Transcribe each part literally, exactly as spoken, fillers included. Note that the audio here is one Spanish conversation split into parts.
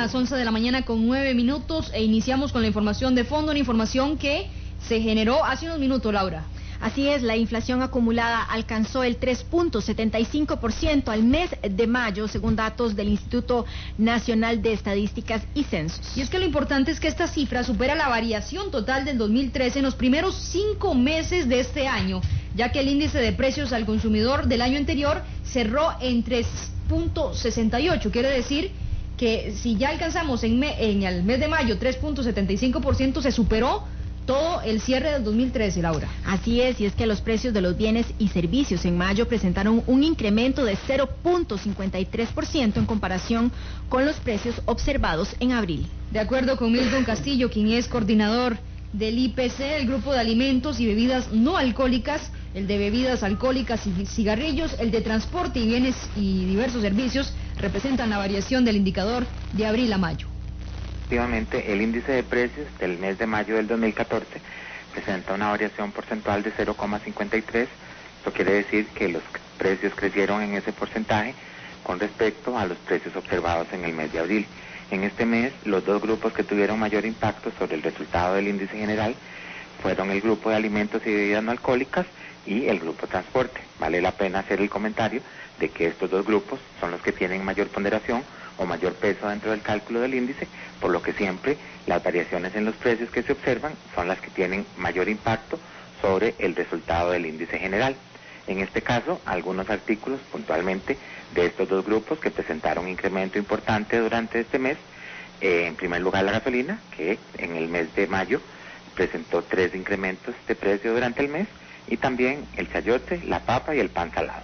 las once de la mañana con nueve minutos e iniciamos con la información de fondo, una información que se generó hace unos minutos, Laura. Así es, la inflación acumulada alcanzó el tres punto setenta y cinco por ciento al mes de mayo, según datos del Instituto Nacional de Estadísticas y Censos. Y es que lo importante es que esta cifra supera la variación total del dos mil trece en los primeros cinco meses de este año, ya que el índice de precios al consumidor del año anterior cerró en tres punto sesenta y ocho, quiere decir que si ya alcanzamos en, me, en el mes de mayo tres punto setenta y cinco por ciento, se superó todo el cierre del dos mil trece, Laura. Así es, y es que los precios de los bienes y servicios en mayo presentaron un incremento de cero punto cincuenta y tres por ciento en comparación con los precios observados en abril. De acuerdo con Milton Castillo, quien es coordinador del I P C, el grupo de alimentos y bebidas no alcohólicas, el de bebidas alcohólicas y cigarrillos, el de transporte y bienes y diversos servicios, representan la variación del indicador de abril a mayo. Efectivamente, el índice de precios del mes de mayo del dos mil catorce presenta una variación porcentual de cero coma cincuenta y tres. Esto quiere decir que los precios crecieron en ese porcentaje con respecto a los precios observados en el mes de abril. En este mes, los dos grupos que tuvieron mayor impacto sobre el resultado del índice general fueron el grupo de alimentos y bebidas no alcohólicas y el grupo transporte. Vale la pena hacer el comentario de que estos dos grupos son los que tienen mayor ponderación o mayor peso dentro del cálculo del índice, por lo que siempre las variaciones en los precios que se observan son las que tienen mayor impacto sobre el resultado del índice general. En este caso, algunos artículos puntualmente de estos dos grupos que presentaron un incremento importante durante este mes, eh, en primer lugar la gasolina, que en el mes de mayo presentó tres incrementos de precio durante el mes, y también el chayote, la papa y el pan salado.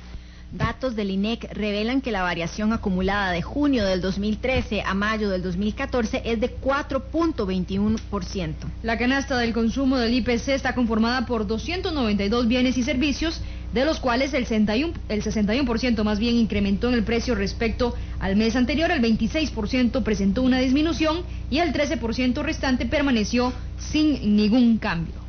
Datos del I N E C revelan que la variación acumulada de junio del dos mil trece a mayo del dos mil catorce es de cuatro punto veintiuno por ciento. La canasta del consumo del I P C está conformada por doscientos noventa y dos bienes y servicios, de los cuales el sesenta y uno, el sesenta y uno por ciento más bien incrementó en el precio respecto al mes anterior, el veintiséis por ciento presentó una disminución y el trece por ciento restante permaneció sin ningún cambio.